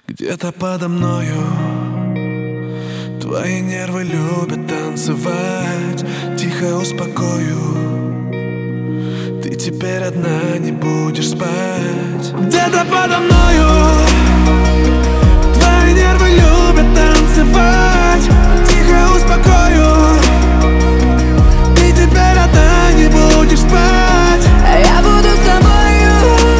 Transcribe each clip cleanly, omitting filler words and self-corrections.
Где-то подо мною твои нервы любят танцевать. Тихо успокою, ты теперь одна не будешь спать. Где-то подо мною твои нервы любят танцевать. Тихо успокою, ты теперь одна не будешь спать. Я буду с тобою,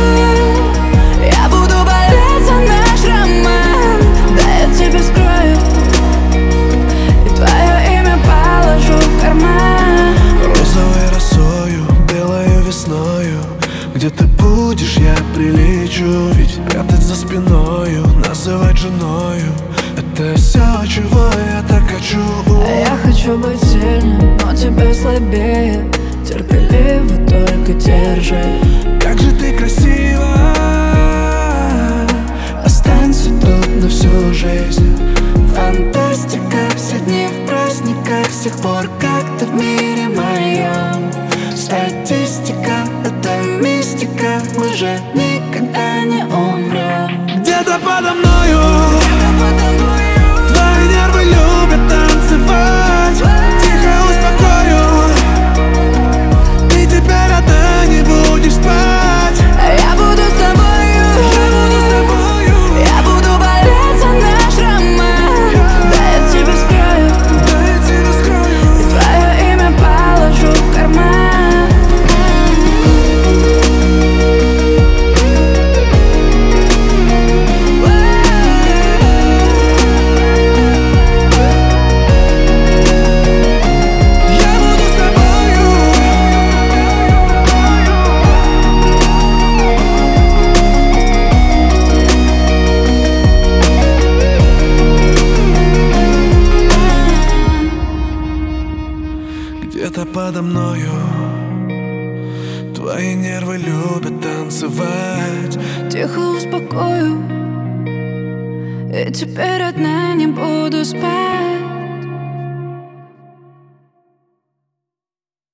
я буду болеть за наш роман. Да я тебя скрою, и твое имя положу в карман. Розовой росою, белою весною, где ты будешь, я прилечу. Ведь прятать за спиною, называть женою — это все, чего я так хочу. Я хочу быть сильным, но тебя слабее. Терпеливо только держи. Как же ты красива, Останься тут на всю жизнь. Фантастика, все дни в праздниках, с тех пор, как ты в мире моем. Статистика, это мистика, мы же никогда не умрем. где-то подо мною твои нервы любят танцевать. Тихо успокою, ты теперь одна не будешь спать. Я буду с тобою, я буду болеть за наш роман. Да я тебя скрою, и твое имя положу в карман. Я буду с тобою. Где-то подо мною твои нервы любят танцевать. Тихо успокою, и теперь одна не буду спать.